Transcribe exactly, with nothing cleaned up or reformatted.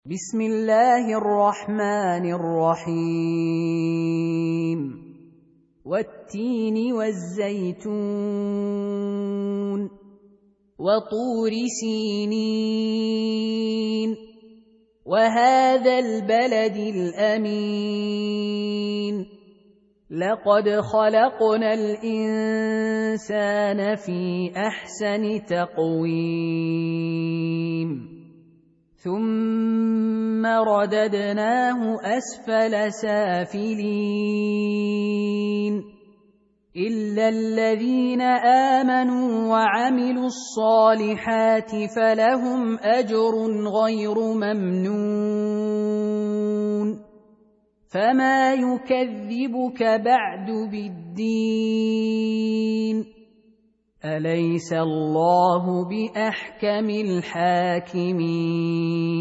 بسم الله الرحمن الرحيم والتين والزيتون وطور سينين وهذا البلد الأمين لقد خلقنا الإنسان في أحسن تقويم ثم رددناه أسفل سافلين إلا الذين آمنوا وعملوا الصالحات فلهم أجر غير ممنون فما يكذبك بعد بالدين أليس الله بأحكم الحاكمين